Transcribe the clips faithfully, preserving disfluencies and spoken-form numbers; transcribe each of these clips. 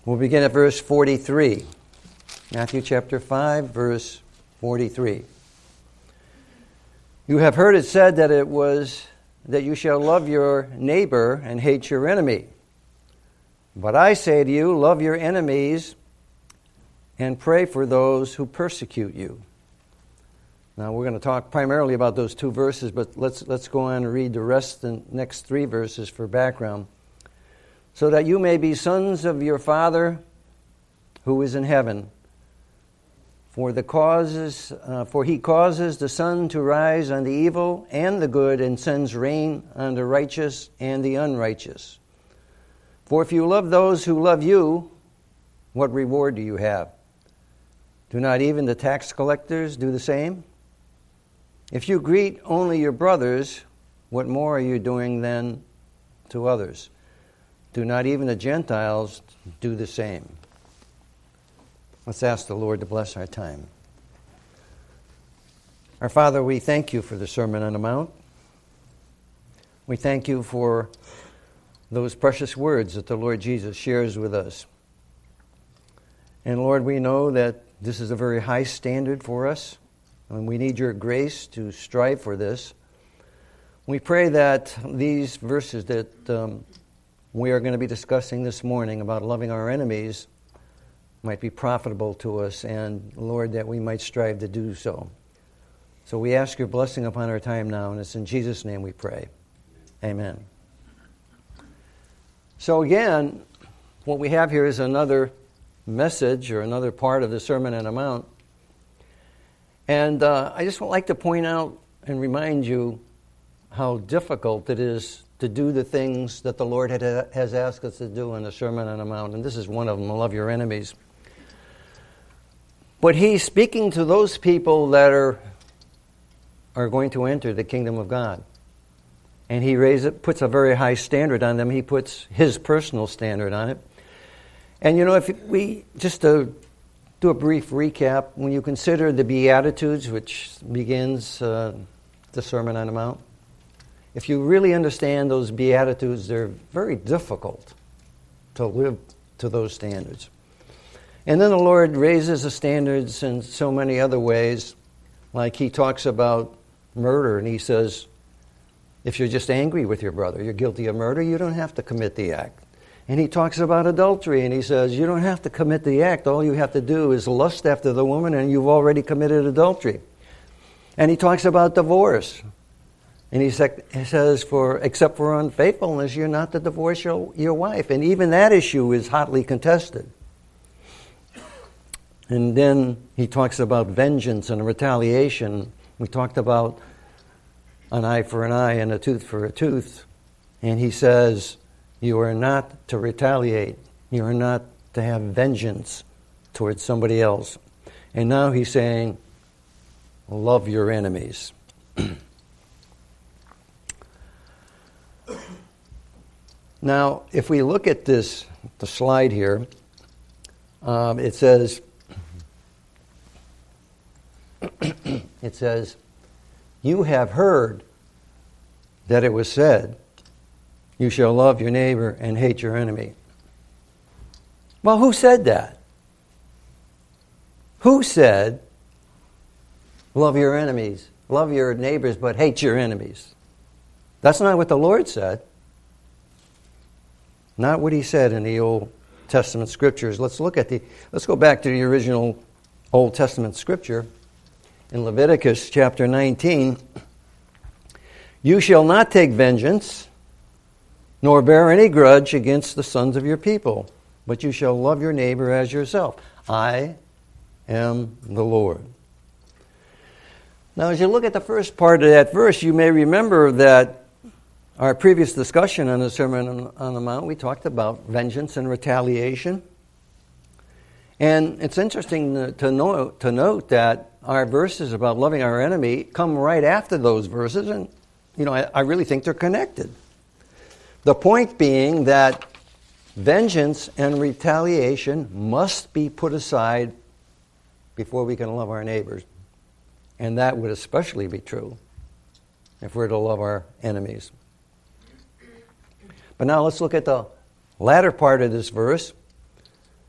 We'll begin at verse forty-three. Matthew chapter five, verse forty-three. You have heard it said that it was that you shall love your neighbor and hate your enemy. But I say to you, love your enemies and pray for those who persecute you. Now we're going to talk primarily about those two verses, but let's let's go on and read the rest, the next three verses for background. So that you may be sons of your Father who is in heaven. For the causes, uh, for he causes the sun to rise on the evil and the good, and sends rain on the righteous and the unrighteous. For if you love those who love you, what reward do you have? Do not even the tax collectors do the same? If you greet only your brothers, what more are you doing than to others? Do not even the Gentiles do the same? Let's ask the Lord to bless our time. Our Father, we thank you for the Sermon on the Mount. We thank you for those precious words that the Lord Jesus shares with us. And Lord, we know that this is a very high standard for us, and we need your grace to strive for this. We pray that these verses that um, we are going to be discussing this morning about loving our enemies might be profitable to us, and Lord, that we might strive to do so. So we ask your blessing upon our time now, and it's in Jesus' name we pray. Amen. So again, what we have here is another message or another part of the Sermon on the Mount. And uh, I just would like to point out and remind you how difficult it is to do the things that the Lord had, has asked us to do in the Sermon on the Mount. And this is one of them, love your enemies. But he's speaking to those people that are, are going to enter the kingdom of God. And he raises, puts a very high standard on them. He puts his personal standard on it. And you know, if we, just to do a brief recap, when you consider the Beatitudes, which begins uh, the Sermon on the Mount, if you really understand those Beatitudes, they're very difficult to live to those standards. And then the Lord raises the standards in so many other ways, like he talks about murder, and he says, if you're just angry with your brother, you're guilty of murder, you don't have to commit the act. And he talks about adultery, and he says, you don't have to commit the act. All you have to do is lust after the woman, and you've already committed adultery. And he talks about divorce. And he says, for except for unfaithfulness, you're not to divorce your, your wife. And even that issue is hotly contested. And then he talks about vengeance and retaliation. We talked about an eye for an eye and a tooth for a tooth. And he says, you are not to retaliate. You are not to have vengeance towards somebody else. And now he's saying, love your enemies. Now, if we look at this, the slide here, um, it says, it says, you have heard that it was said, you shall love your neighbor and hate your enemy. Well, who said that? Who said, love your enemies, love your neighbors, but hate your enemies? That's not what the Lord said. Not what he said in the Old Testament scriptures. Let's look at the, let's go back to the original Old Testament scripture. In Leviticus chapter nineteen, you shall not take vengeance, nor bear any grudge against the sons of your people, but you shall love your neighbor as yourself. I am the Lord. Now, as you look at the first part of that verse, you may remember that our previous discussion on the Sermon on the Mount, we talked about vengeance and retaliation. And it's interesting to note, to note that our verses about loving our enemy come right after those verses, and you know, I, I really think they're connected. The point being that vengeance and retaliation must be put aside before we can love our neighbors. And that would especially be true if we're to love our enemies. But now let's look at the latter part of this verse.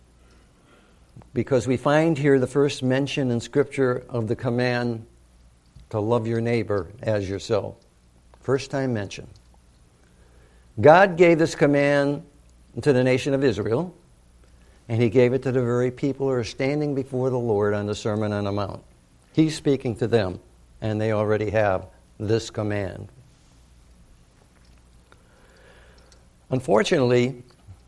because we find here the first mention in Scripture of the command to love your neighbor as yourself. First time mention. God gave this command to the nation of Israel, and he gave it to the very people who are standing before the Lord on the Sermon on the Mount. He's speaking to them, and they already have this command. Unfortunately,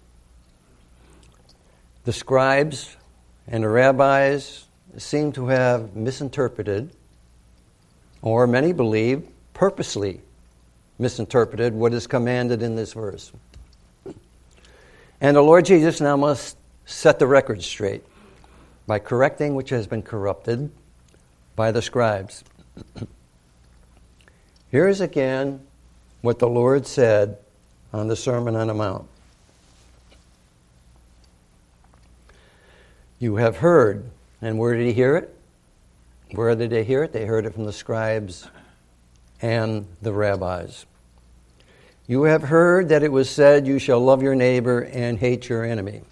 the scribes and the rabbis seem to have misinterpreted, or many believe purposely misinterpreted, what is commanded in this verse. And the Lord Jesus now must set the record straight by correcting which has been corrupted by the scribes. Here is again what the Lord said on the Sermon on the Mount. You have heard, and where did he hear it? Where did they hear it? They heard it from the scribes and the rabbis. You have heard that it was said, you shall love your neighbor and hate your enemy.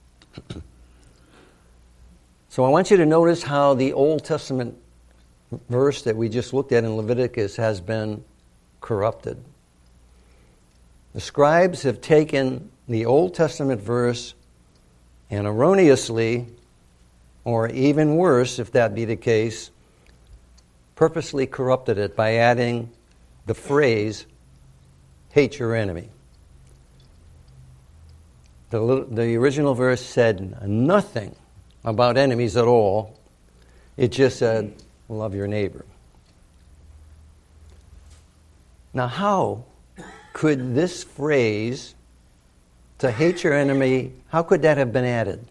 So I want you to notice how the Old Testament verse that we just looked at in Leviticus has been corrupted. The scribes have taken the Old Testament verse and erroneously, or even worse, if that be the case, purposely corrupted it by adding the phrase, hate your enemy. The, the original verse said nothing about enemies at all. It just said, love your neighbor. Now, how could this phrase, to hate your enemy, how could that have been added?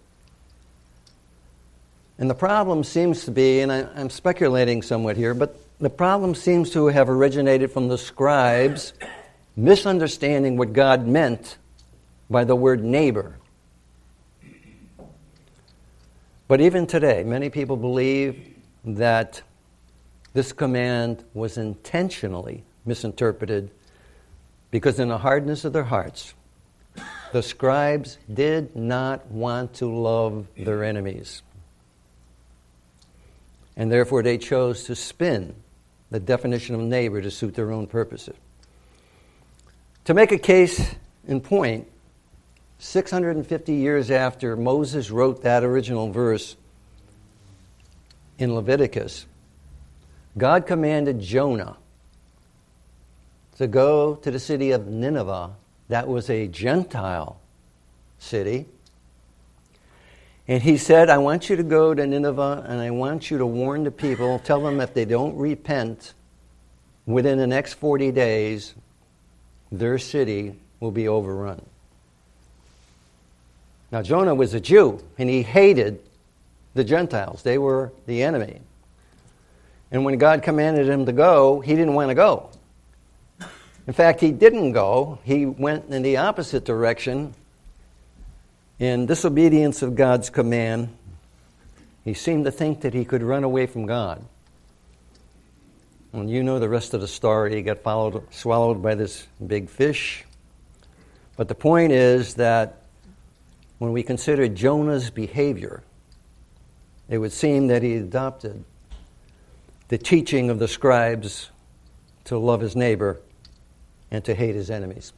And the problem seems to be, and I, I'm speculating somewhat here, but the problem seems to have originated from the scribes misunderstanding what God meant by the word neighbor. But even today, many people believe that this command was intentionally misinterpreted because in the hardness of their hearts, the scribes did not want to love their enemies. And therefore they chose to spin the definition of neighbor to suit their own purposes. To make a case in point, six hundred fifty years after Moses wrote that original verse in Leviticus, God commanded Jonah to go to the city of Nineveh. That was a Gentile city. And he said, I want you to go to Nineveh and I want you to warn the people, tell them if they don't repent within the next forty days, their city will be overrun. Now, Jonah was a Jew, and he hated the Gentiles. They were the enemy. And when God commanded him to go, he didn't want to go. In fact, he didn't go. He went in the opposite direction. In disobedience of God's command, he seemed to think that he could run away from God. And you know the rest of the story. He got followed, swallowed by this big fish. But the point is that when we consider Jonah's behavior, it would seem that he adopted the teaching of the scribes to love his neighbor and to hate his enemies.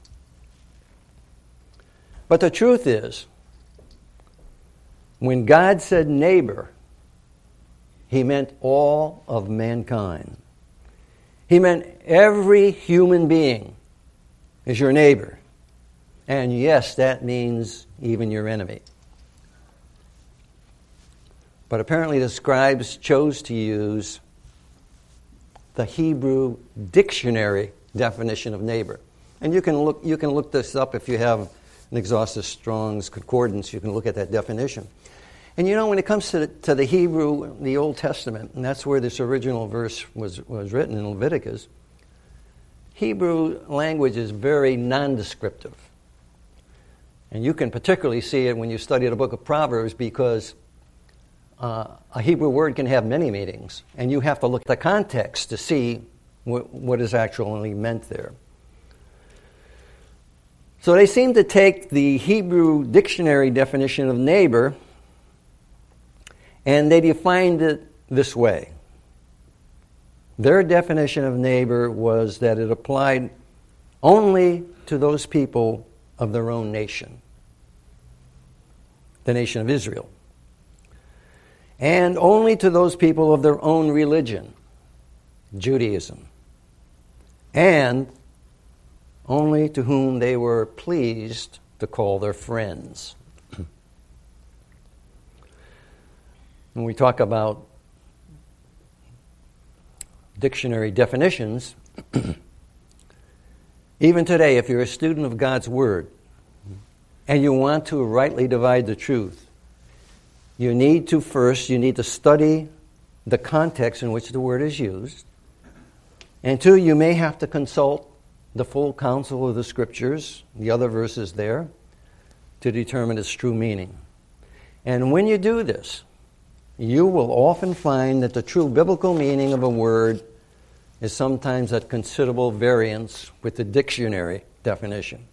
But the truth is, when God said neighbor, he meant all of mankind. He meant every human being is your neighbor. And yes, that means even your enemy. But apparently the scribes chose to use the Hebrew dictionary definition of neighbor. And you can look you can look this up if you have an exhaustive Strong's Concordance. You can look at that definition. And you know, when it comes to the, to the Hebrew, the Old Testament, and that's where this original verse was, was written in Leviticus, Hebrew language is very nondescriptive. And you can particularly see it when you study the book of Proverbs because uh, a Hebrew word can have many meanings. And you have to look at the context to see what, what is actually meant there. So they seem to take the Hebrew dictionary definition of neighbor And they defined it this way. Their definition of neighbor was that it applied only to those people of their own nation, the nation of Israel, and only to those people of their own religion, Judaism, and only to whom they were pleased to call their friends. When we talk about dictionary definitions, even today, if you're a student of God's Word and you want to rightly divide the truth, you need to first, you need to study the context in which the word is used. And two, you may have to consult the full counsel of the Scriptures, the other verses there, to determine its true meaning. And when you do this, you will often find that the true biblical meaning of a word is sometimes at considerable variance with the dictionary definition.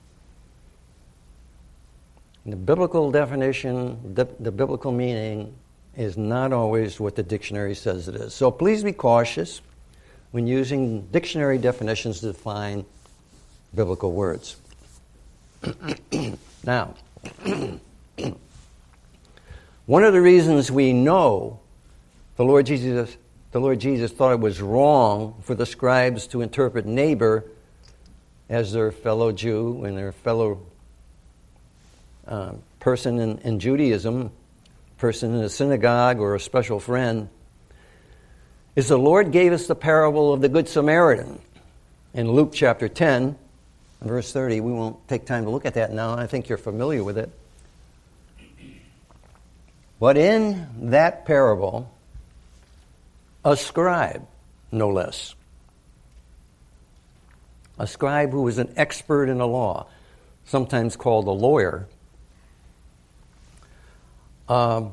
The biblical definition, the, the biblical meaning, is not always what the dictionary says it is. So please be cautious when using dictionary definitions to define biblical words. Now, one of the reasons we know the Lord Jesus, the Lord Jesus thought it was wrong for the scribes to interpret neighbor as their fellow Jew and their fellow uh, person in, in Judaism, person in a synagogue or a special friend, is the Lord gave us the parable of the Good Samaritan in Luke chapter ten, verse thirty. We won't take time to look at that now. I think you're familiar with it. But in that parable, a scribe, no less, a scribe who was an expert in the law, sometimes called a lawyer, um,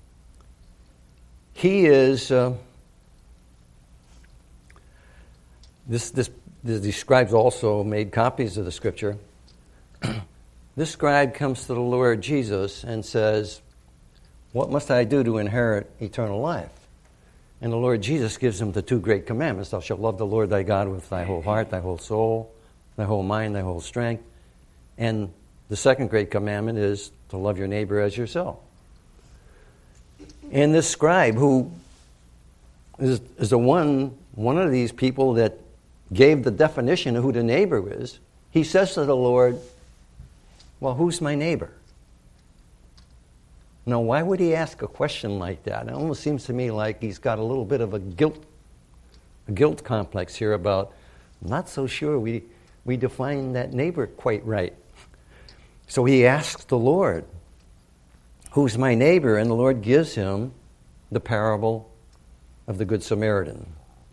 he is, uh, this, this, these scribes also made copies of the Scripture. This scribe comes to the Lord Jesus and says, "What must I do to inherit eternal life?" And the Lord Jesus gives him the two great commandments. Thou shalt love the Lord thy God with thy whole heart, thy whole soul, thy whole mind, thy whole strength. And the second great commandment is to love your neighbor as yourself. And this scribe, who is, is the one, one of these people that gave the definition of who the neighbor is, he says to the Lord, "Well, who's my neighbor?" Now, why would he ask a question like that? It almost seems to me like he's got a little bit of a guilt, a guilt complex here about, I'm not so sure we, we define that neighbor quite right. So he asks the Lord, "Who's my neighbor?" And the Lord gives him the parable of the Good Samaritan.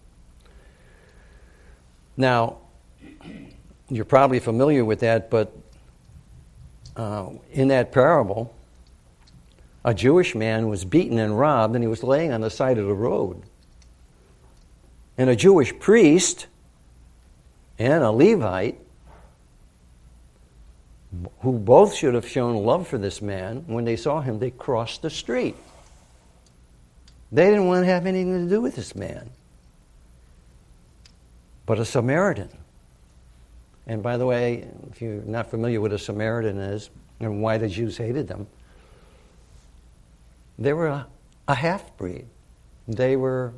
Now, you're probably familiar with that, but uh, in that parable, a Jewish man was beaten and robbed, and he was laying on the side of the road. And a Jewish priest and a Levite, who both should have shown love for this man, when they saw him, they crossed the street. They didn't want to have anything to do with this man. But a Samaritan. And by the way, if you're not familiar with what a Samaritan is and why the Jews hated them, they were a, a half-breed. They were,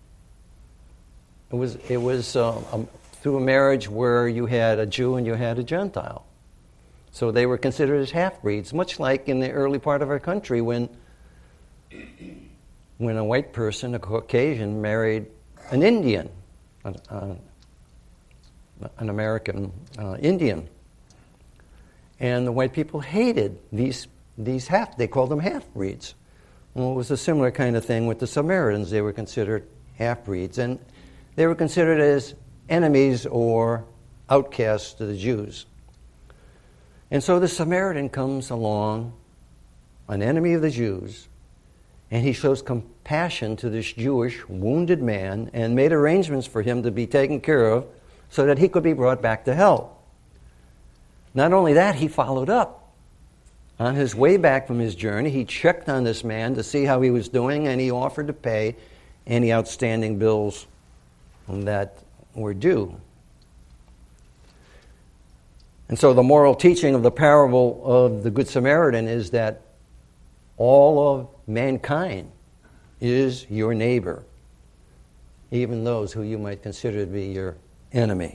it was, it was uh, um, through a marriage where you had a Jew and you had a Gentile. So they were considered as half-breeds, much like in the early part of our country when, when a white person, a Caucasian, married an Indian, an, uh, an American uh, Indian. And the white people hated these, these half, they called them half-breeds. Well, it was a similar kind of thing with the Samaritans. They were considered half-breeds, and they were considered as enemies or outcasts to the Jews. And so the Samaritan comes along, an enemy of the Jews, and he shows compassion to this Jewish wounded man and made arrangements for him to be taken care of so that he could be brought back to health. Not only that, he followed up. On his way back from his journey, he checked on this man to see how he was doing, and he offered to pay any outstanding bills that were due. And so the moral teaching of the parable of the Good Samaritan is that all of mankind is your neighbor, even those who you might consider to be your enemy.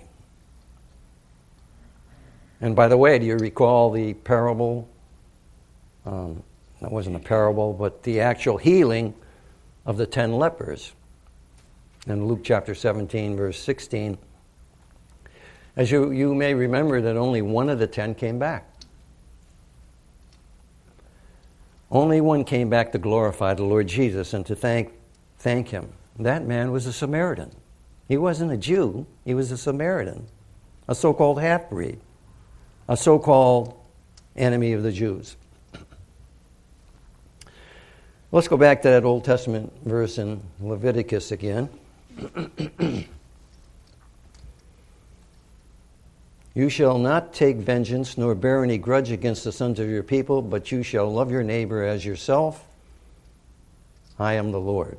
And by the way, do you recall the parable? Um, that wasn't a parable, but the actual healing of the ten lepers in Luke chapter seventeen, verse sixteen. As you, you may remember that only one of the ten came back. Only one came back to glorify the Lord Jesus and to thank, thank him. That man was a Samaritan. He wasn't a Jew. He was a Samaritan, a so-called half-breed, a so-called enemy of the Jews. Let's go back to that Old Testament verse in Leviticus again. You shall not take vengeance nor bear any grudge against the sons of your people, but you shall love your neighbor as yourself. I am the Lord.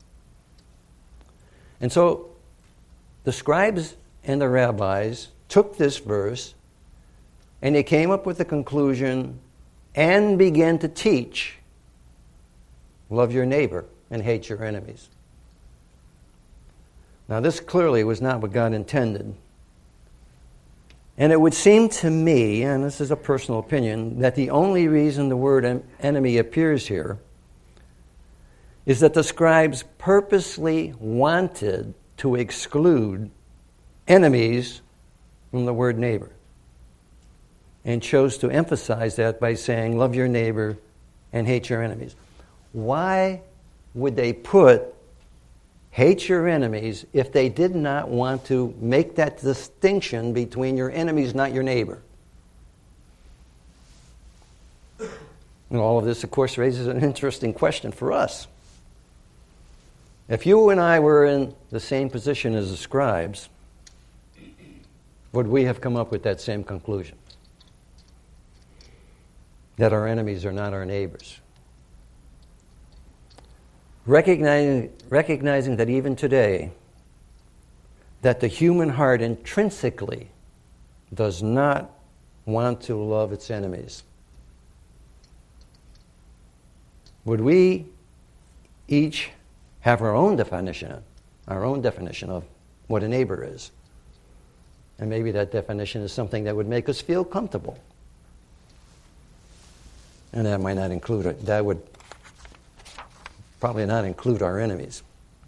And so the scribes and the rabbis took this verse and they came up with the conclusion and began to teach, love your neighbor and hate your enemies. Now this clearly was not what God intended. And it would seem to me, and this is a personal opinion, that the only reason the word en- enemy appears here is that the scribes purposely wanted to exclude enemies from the word neighbor and chose to emphasize that by saying, love your neighbor and hate your enemies. Why would they put hate your enemies if they did not want to make that distinction between your enemies, not your neighbor? And all of this, of course, raises an interesting question for us. If you and I were in the same position as the scribes, would we have come up with that same conclusion? That our enemies are not our neighbors? Recognizing, recognizing that even today, that the human heart intrinsically does not want to love its enemies. Would we each have our own definition, our own definition of what a neighbor is? And maybe that definition is something that would make us feel comfortable. And that might not include it. That would probably not include our enemies.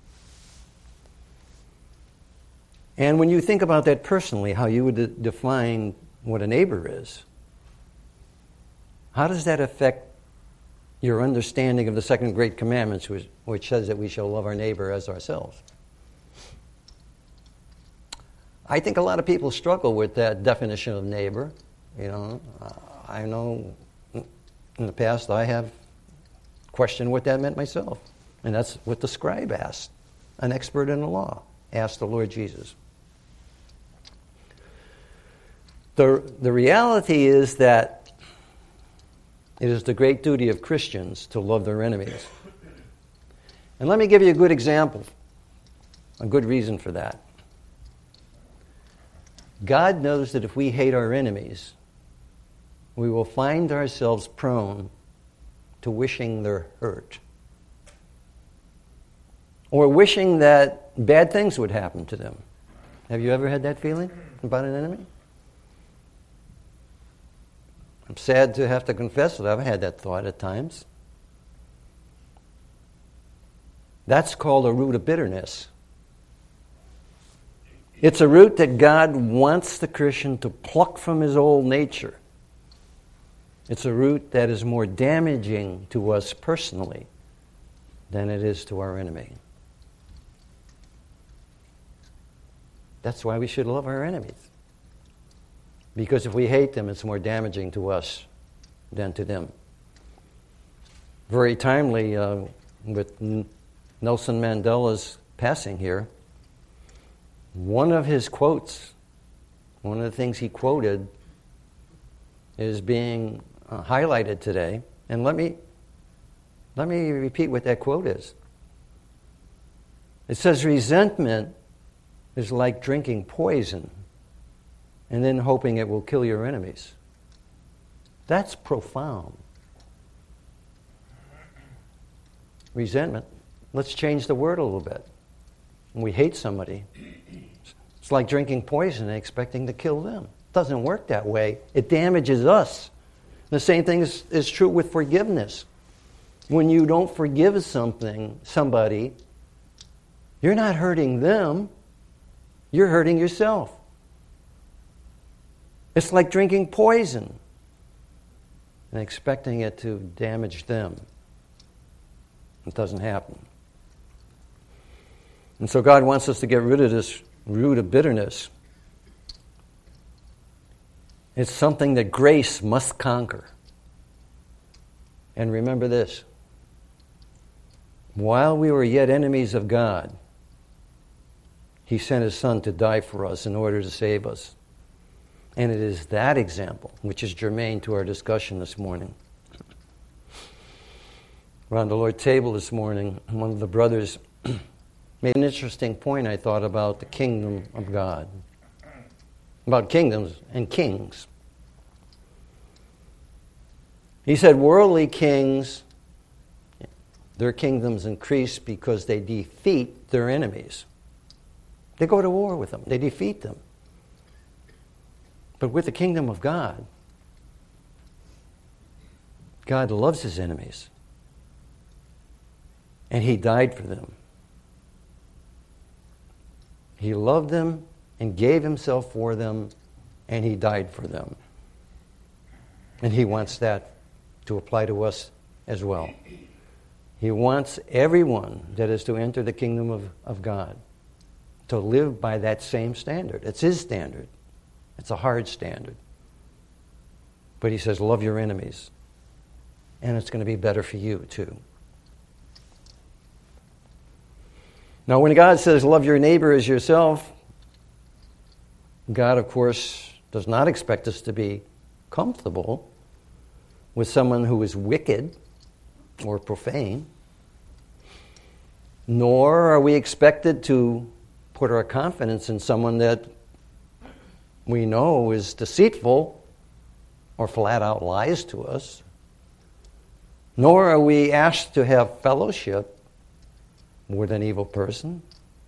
And when you think about that personally, how you would de- define what a neighbor is, how does that affect your understanding of the second great commandment, which, which says that we shall love our neighbor as ourselves? I think a lot of people struggle with that definition of neighbor. You know, uh, I know in the past I have questioned what that meant myself. And that's what the scribe asked. An expert in the law asked the Lord Jesus. The, the reality is that it is the great duty of Christians to love their enemies. And let me give you a good example, a good reason for that. God knows that if we hate our enemies, we will find ourselves prone to wishing their hurt, or wishing that bad things would happen to them. Have you ever had that feeling about an enemy? I'm sad to have to confess that I've had that thought at times. That's called a root of bitterness. It's a root that God wants the Christian to pluck from his old nature. It's a root that is more damaging to us personally than it is to our enemy. That's why we should love our enemies. Because if we hate them, it's more damaging to us than to them. Very timely, uh, with Nelson Mandela's passing here, one of his quotes, one of the things he quoted is being uh, highlighted today. And let me, let me repeat what that quote is. It says, resentment is like drinking poison and then hoping it will kill your enemies. That's profound. Resentment. Let's change the word a little bit. When we hate somebody, it's like drinking poison and expecting to kill them. It doesn't work that way. It damages us. The same thing is, is true with forgiveness. When you don't forgive something, somebody, you're not hurting them. You're hurting yourself. It's like drinking poison and expecting it to damage them. It doesn't happen. And so God wants us to get rid of this root of bitterness. It's something that grace must conquer. And remember this. While we were yet enemies of God, He sent His Son to die for us in order to save us. And it is that example which is germane to our discussion this morning. Around the Lord's table this morning, one of the brothers made an interesting point, I thought, about the kingdom of God. About kingdoms and kings. He said worldly kings, their kingdoms increase because they defeat their enemies. They go to war with them. They defeat them. But with the kingdom of God, God loves His enemies. And He died for them. He loved them and gave Himself for them, and He died for them. And He wants that to apply to us as well. He wants everyone that is to enter the kingdom of, of God to live by that same standard. It's His standard. It's a hard standard. But He says, love your enemies. And it's going to be better for you too. Now, when God says, love your neighbor as yourself, God, of course, does not expect us to be comfortable with someone who is wicked or profane, nor are we expected to put our confidence in someone that we know is deceitful or flat out lies to us, nor are we asked to have fellowship with an evil person.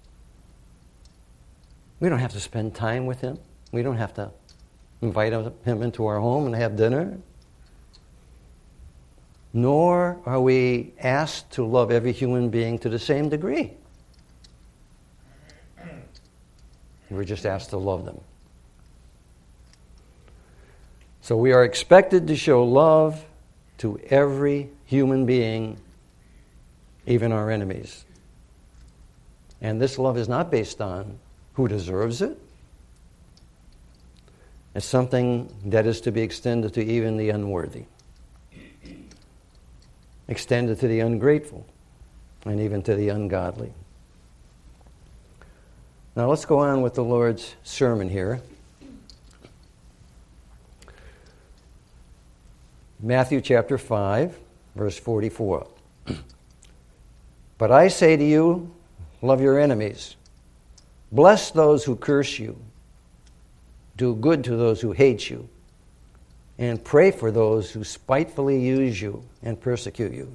We don't have to spend time with him. We don't have to invite him into our home and have dinner. Nor are we asked to love every human being to the same degree. We're just asked to love them. So we are expected to show love to every human being, even our enemies. And this love is not based on who deserves it. It's something that is to be extended to even the unworthy, extended to the ungrateful, and even to the ungodly. Now let's go on with the Lord's sermon here. Matthew chapter five, verse forty-four. But I say to you, love your enemies. Bless those who curse you. Do good to those who hate you. And pray for those who spitefully use you and persecute you.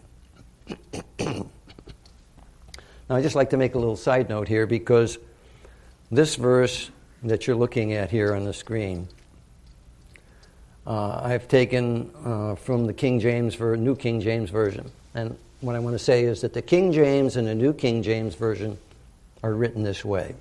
Now, I'd just like to make a little side note here, because this verse that you're looking at here on the screen, uh, I've taken uh, from the King James, ver- New King James Version. And what I want to say is that the King James and the New King James Version are written this way.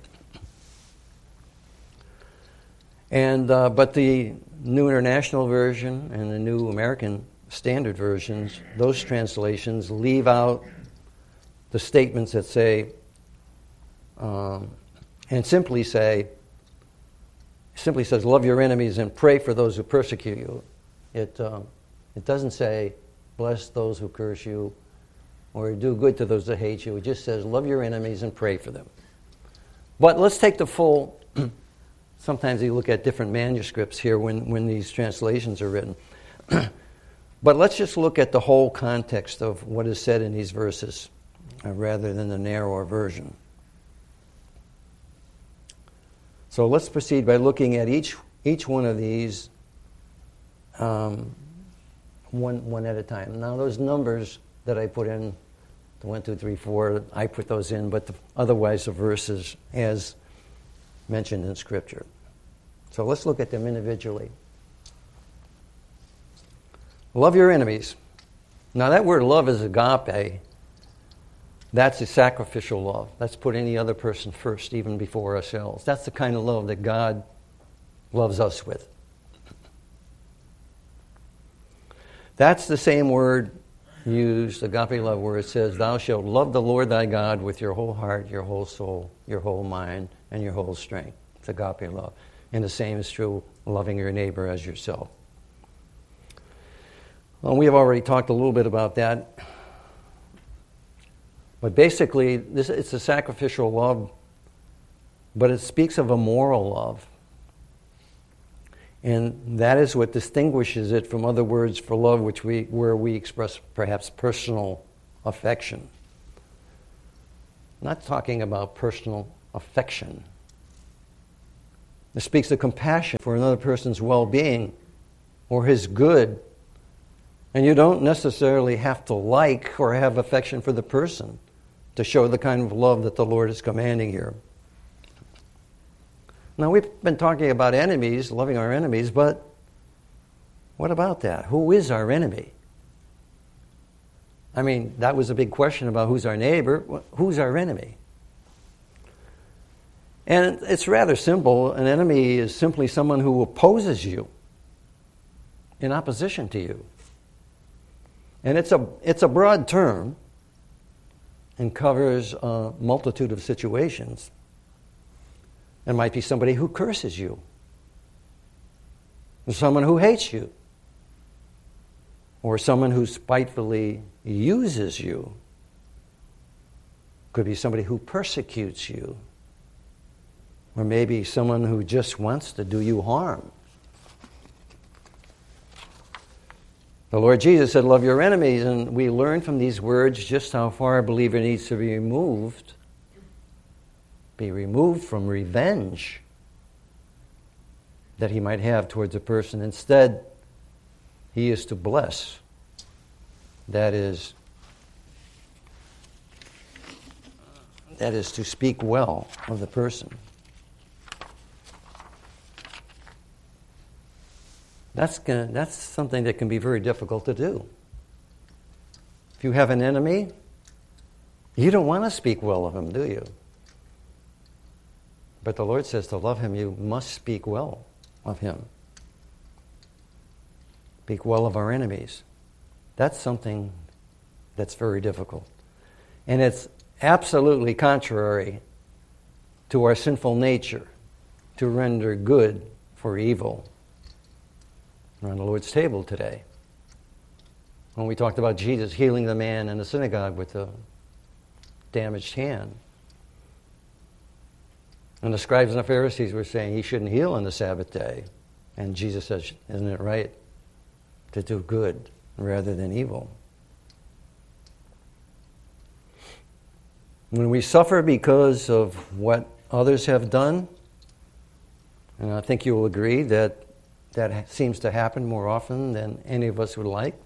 And uh, but the New International Version and the New American Standard Versions, those translations leave out the statements that say, um, and simply say, simply says, love your enemies and pray for those who persecute you. It uh, it doesn't say, bless those who curse you, or do good to those that hate you. It just says, love your enemies and pray for them. But let's take the full. Sometimes you look at different manuscripts here when, when these translations are written. But let's just look at the whole context of what is said in these verses, uh, rather than the narrower version. So let's proceed by looking at each each one of these um, one one at a time. Now, those numbers that I put in, the one, two, three, four, I put those in, but the, otherwise the verses as mentioned in Scripture. So let's look at them individually. Love your enemies. Now, that word love is agape. That's a sacrificial love. That's put any other person first, even before ourselves. That's the kind of love that God loves us with. That's the same word used, agape love, where it says, thou shalt love the Lord thy God with your whole heart, your whole soul, your whole mind, and your whole strength. It's agape love. And the same is true, loving your neighbor as yourself. Well, we have already talked a little bit about that. But basically, this it's a sacrificial love, but it speaks of a moral love. And that is what distinguishes it from other words for love, which we where we express perhaps personal affection. I'm not talking about personal affection. It speaks of compassion for another person's well-being or his good. And you don't necessarily have to like or have affection for the person to show the kind of love that the Lord is commanding here. Now, we've been talking about enemies, loving our enemies, but what about that? Who is our enemy? I mean, that was a big question about who's our neighbor. Who's our enemy? And it's rather simple. An enemy is simply someone who opposes you, in opposition to you. And it's a it's a broad term and covers a multitude of situations. It might be somebody who curses you, or someone who hates you, or someone who spitefully uses you. Could be somebody who persecutes you, or maybe someone who just wants to do you harm. The Lord Jesus said, love your enemies, and we learn from these words just how far a believer needs to be removed, be removed from revenge that he might have towards a person. Instead, he is to bless. That is, that is to speak well of the person. That's gonna, that's something that can be very difficult to do. If you have an enemy, you don't want to speak well of him, do you? But the Lord says to love him, you must speak well of him. Speak well of our enemies. That's something that's very difficult. And it's absolutely contrary to our sinful nature to render good for evil. We're on the Lord's table today. When we talked about Jesus healing the man in the synagogue with a damaged hand. And the scribes and the Pharisees were saying he shouldn't heal on the Sabbath day. And Jesus says, isn't it right to do good rather than evil? When we suffer because of what others have done, and I think you will agree that that seems to happen more often than any of us would like.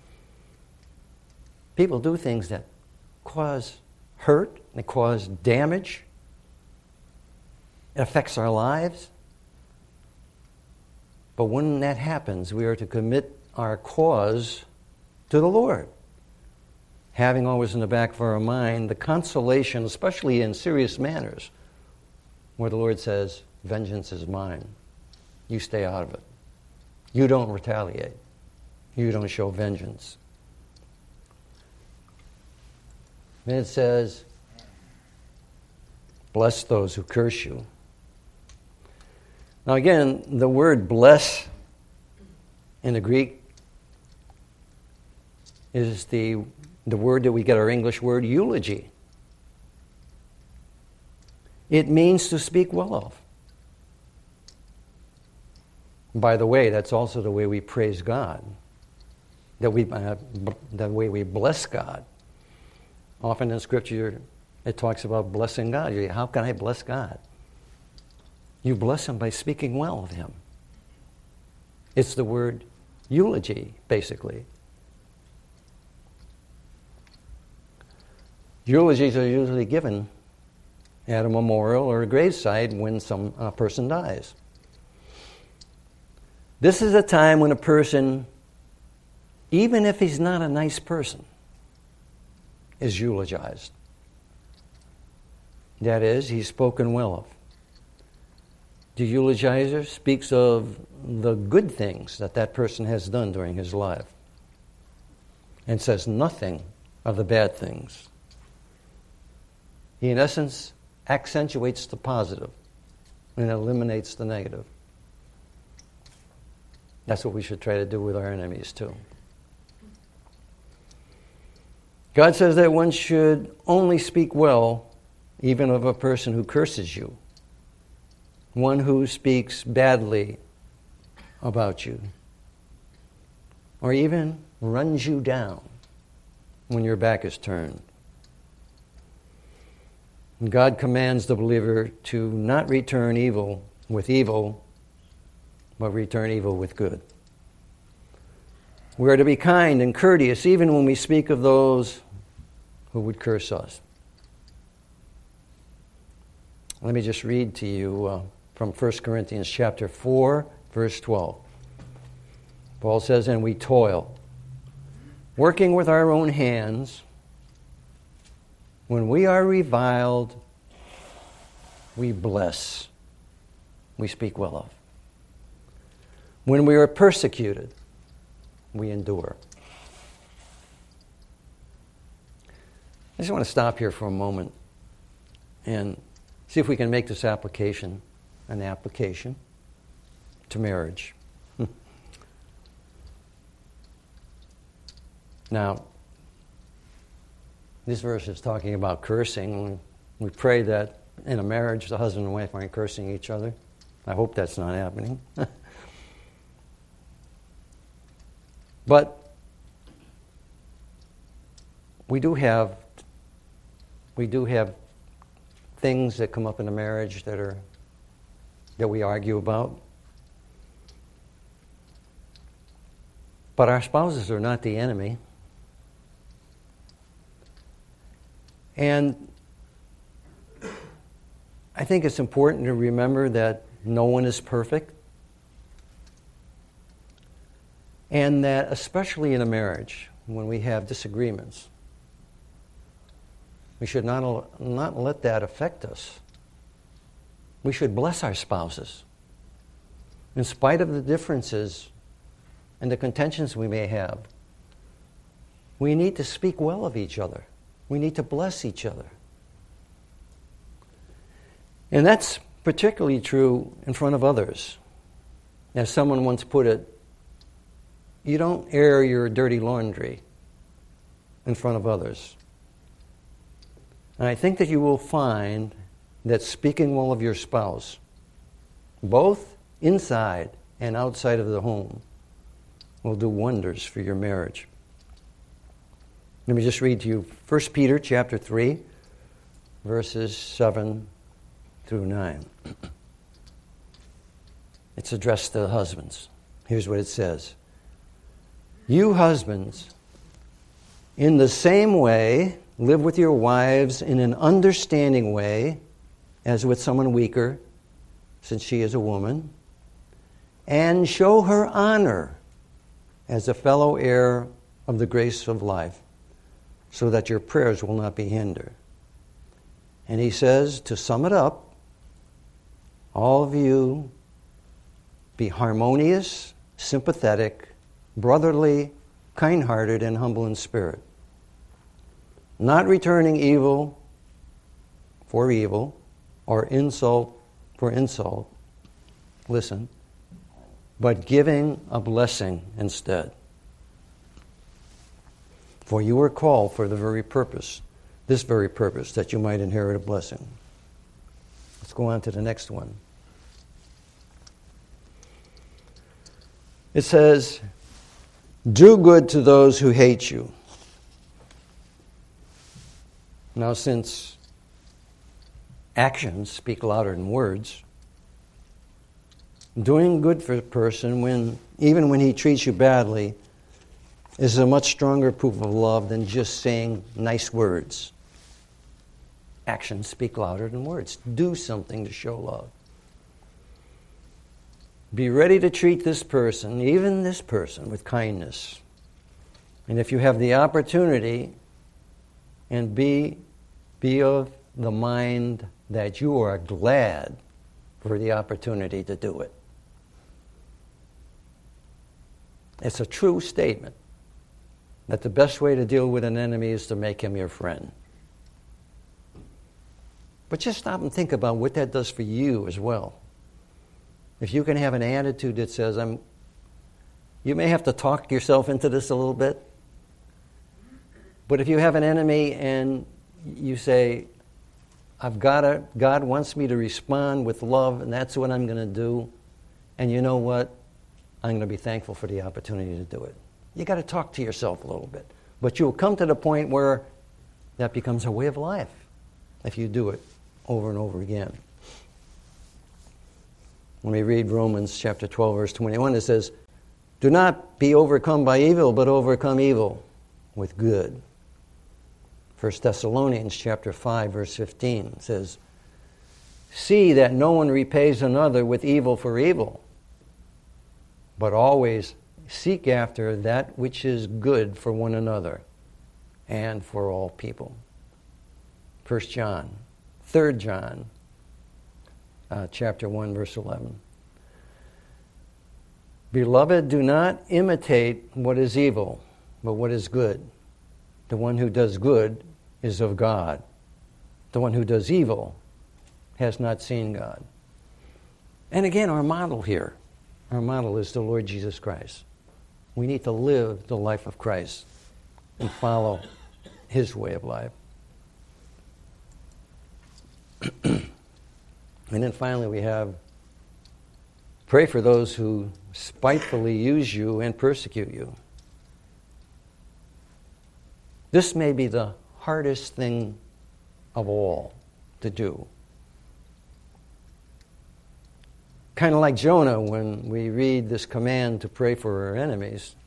People do things that cause hurt, they cause damage. It affects our lives. But when that happens, we are to commit our cause to the Lord, having always in the back of our mind the consolation, especially in serious matters, where the Lord says, vengeance is mine. You stay out of it. You don't retaliate. You don't show vengeance. And it says, bless those who curse you. Now again, the word bless in the Greek is the, the word that we get our English word eulogy. It means to speak well of. By the way, that's also the way we praise God. that we uh, the way we bless God. Often in Scripture, it talks about blessing God. How can I bless God? You bless Him by speaking well of Him. It's the word eulogy, basically. Eulogies are usually given at a memorial or a graveside when some uh, person dies. This is a time when a person, even if he's not a nice person, is eulogized. That is, he's spoken well of. The eulogizer speaks of the good things that that person has done during his life and says nothing of the bad things. He, in essence, accentuates the positive and eliminates the negative. That's what we should try to do with our enemies, too. God says that one should only speak well even of a person who curses you, one who speaks badly about you, or even runs you down when your back is turned. And God commands the believer to not return evil with evil, but return evil with good. We are to be kind and courteous even when we speak of those who would curse us. Let me just read to you uh, from First Corinthians chapter four, verse twelve. Paul says, "And we toil, working with our own hands. When we are reviled, we bless, we speak well of. When we are persecuted, we endure." I just want to stop here for a moment and see if we can make this application an application to marriage. Now, this verse is talking about cursing. We pray that in a marriage the husband and wife aren't cursing each other. I hope that's not happening. But we do have we do have things that come up in a marriage that are that we argue about. But our spouses are not the enemy. And I think it's important to remember that no one is perfect. And that especially in a marriage, when we have disagreements, we should not, not let that affect us. We should bless our spouses. In spite of the differences and the contentions we may have, we need to speak well of each other. We need to bless each other. And that's particularly true in front of others. As someone once put it, you don't air your dirty laundry in front of others. And I think that you will find that speaking well of your spouse, both inside and outside of the home, will do wonders for your marriage. Let me just read to you First Peter chapter three, verses seven through nine. It's addressed to the husbands. Here's what it says. "You husbands, in the same way, live with your wives in an understanding way, as with someone weaker, since she is a woman, and show her honor as a fellow heir of the grace of life, so that your prayers will not be hindered." And he says, to sum it up, all of you be harmonious, sympathetic, brotherly, kind-hearted, and humble in spirit, not returning evil for evil or insult for insult, listen, but giving a blessing instead. For you were called for the very purpose, this very purpose, that you might inherit a blessing. Let's go on to the next one. It says, Do good to those who hate you. Now, since actions speak louder than words, doing good for a person, when even when he treats you badly, is a much stronger proof of love than just saying nice words. Actions speak louder than words. Do something to show love. Be ready to treat this person, even this person, with kindness. And if you have the opportunity, and be, be of the mind that you are glad for the opportunity to do it. It's a true statement that the best way to deal with an enemy is to make him your friend. But just stop and think about what that does for you as well. If you can have an attitude that says, I'm, you may have to talk yourself into this a little bit, but if you have an enemy and you say, I've got to, God wants me to respond with love, and that's what I'm going to do, and you know what? I'm going to be thankful for the opportunity to do it. You got to talk to yourself a little bit. But you'll come to the point where that becomes a way of life if you do it over and over again. When we read Romans chapter twelve, verse twenty-one, it says, do not be overcome by evil, but overcome evil with good. First Thessalonians chapter five, verse fifteen says, see that no one repays another with evil for evil, but always seek after that which is good for one another and for all people. First John, Third John, uh, chapter one, verse eleven. Beloved, do not imitate what is evil, but what is good. The one who does good is of God. The one who does evil has not seen God. And again, our model here, our model is the Lord Jesus Christ. We need to live the life of Christ and follow His way of life. And then finally we have, pray for those who spitefully use you and persecute you. This may be the hardest thing of all to do. Kind of like Jonah, when we read this command to pray for our enemies,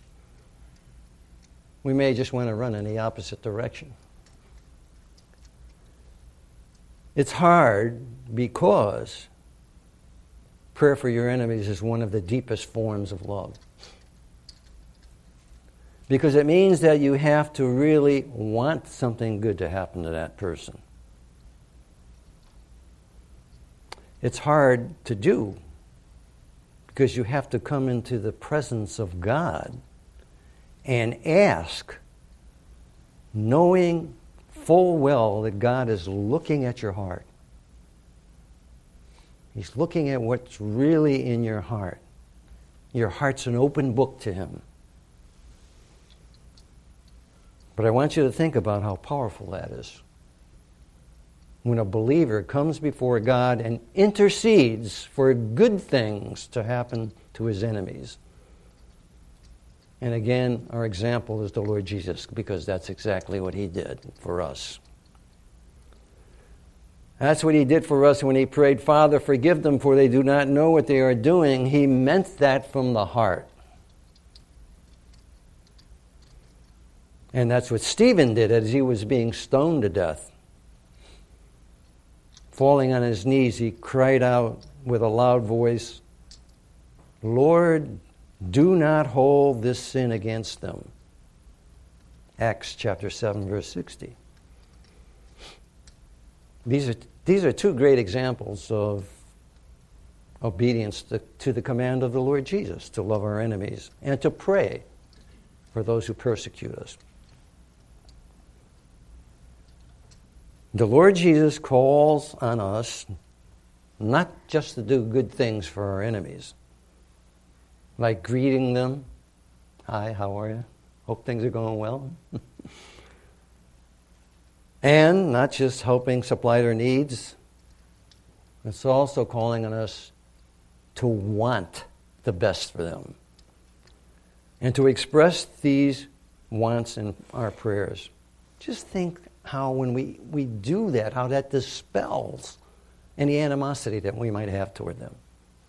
we may just want to run in the opposite direction. It's hard because prayer for your enemies is one of the deepest forms of love. Because it means that you have to really want something good to happen to that person. It's hard to do because you have to come into the presence of God and ask, knowing full well that God is looking at your heart. He's looking at what's really in your heart. Your heart's an open book to Him. But I want you to think about how powerful that is. When a believer comes before God and intercedes for good things to happen to his enemies. And again, our example is the Lord Jesus, because that's exactly what He did for us. That's what He did for us when He prayed, Father, forgive them, for they do not know what they are doing. He meant that from the heart. And that's what Stephen did as he was being stoned to death. Falling on his knees, he cried out with a loud voice, Lord, do not hold this sin against them. Acts chapter seven, verse sixty. These are, these are two great examples of obedience to, to the command of the Lord Jesus, to love our enemies and to pray for those who persecute us. The Lord Jesus calls on us not just to do good things for our enemies, like greeting them. Hi, how are you? Hope things are going well. And not just helping supply their needs. It's also calling on us to want the best for them. and to express these wants in our prayers. Just think how when we, we do that, how that dispels any animosity that we might have toward them.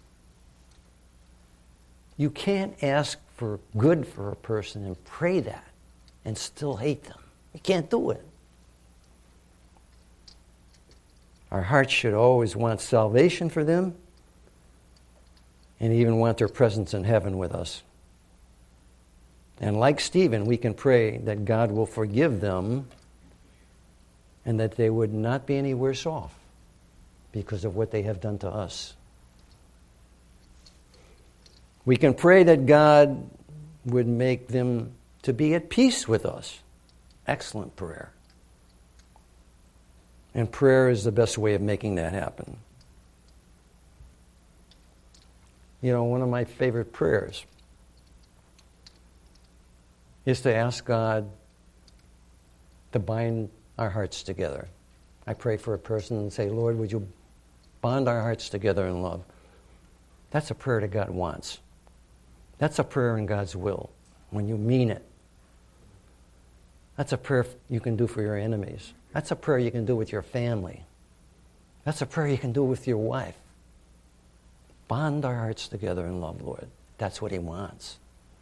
You can't ask for good for a person and pray that and still hate them. You can't do it. Our hearts should always want salvation for them and even want their presence in heaven with us. And like Stephen, we can pray that God will forgive them and that they would not be any worse off because of what they have done to us. We can pray that God would make them to be at peace with us. Excellent prayer. And prayer is the best way of making that happen. You know, one of my favorite prayers is to ask God to bind our hearts together. I pray for a person and say, Lord, would you bond our hearts together in love? That's a prayer that God wants. That's a prayer in God's will, when you mean it. That's a prayer you can do for your enemies. That's a prayer you can do with your family. That's a prayer you can do with your wife. Bond our hearts together in love, Lord. That's what He wants.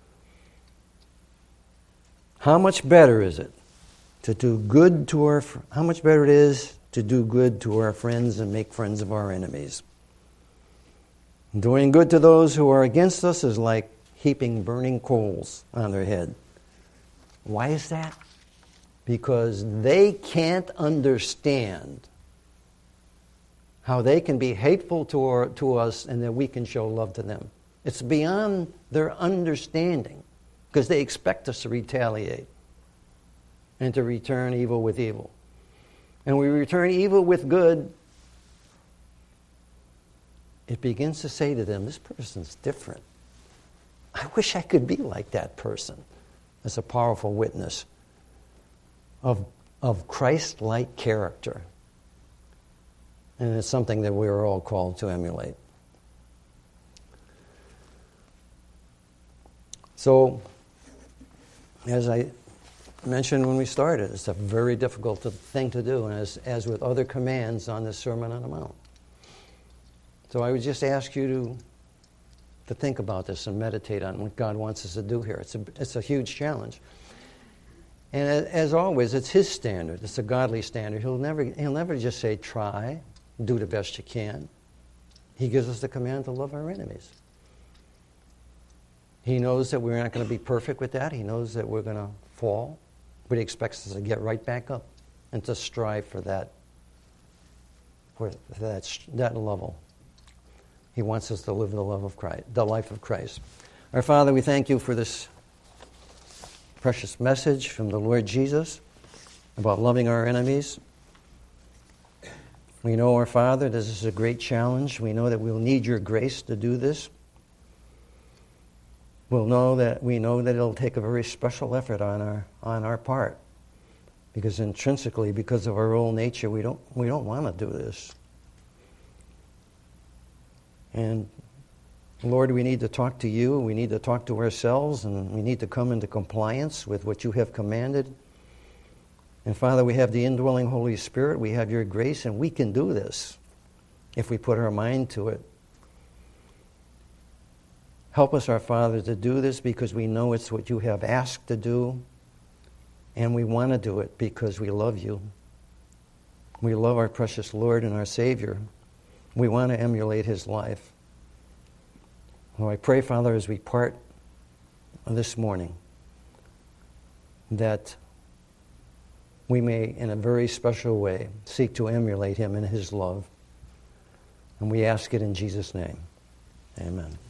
How much better is it to do good to our, how much better it is to do good to our friends and make friends of our enemies. Doing good to those who are against us is like heaping burning coals on their head. Why is that? Because they can't understand how they can be hateful to, our, to us and that we can show love to them. It's beyond their understanding because they expect us to retaliate and to return evil with evil. And we return evil with good. It begins to say to them, this person's different. I wish I could be like that person. That's a powerful witness of, of Christ-like character. And it's something that we are all called to emulate. So, as I mentioned when we started, it's a very difficult thing to do, and as, as with other commands on the Sermon on the Mount. So I would just ask you to to think about this and meditate on what God wants us to do here. It's a, it's a huge challenge. And as always, it's His standard. It's a godly standard. He'll never, he'll never just say, try, do the best you can. He gives us the command to love our enemies. He knows that we're not going to be perfect with that. He knows that we're going to fall. But He expects us to get right back up and to strive for that, for that, that level. He wants us to live the love of Christ, the life of Christ. Our Father, we thank You for this precious message from the Lord Jesus about loving our enemies. We know, our Father, this is a great challenge. We know that we'll need Your grace to do this. We'll know that we know that it'll take a very special effort on our on our part, because intrinsically, because of our old nature, we don't we don't want to do this. And Lord, we need to talk to You, we need to talk to ourselves, and we need to come into compliance with what You have commanded. And Father, we have the indwelling Holy Spirit, we have Your grace, and we can do this if we put our mind to it. Help us, our Father, to do this because we know it's what You have asked to do, and we want to do it because we love You. We love our precious Lord and our Savior. We want to emulate His life. So I pray, Father, as we part this morning, that we may, in a very special way, seek to emulate Him in His love. And we ask it in Jesus' name. Amen.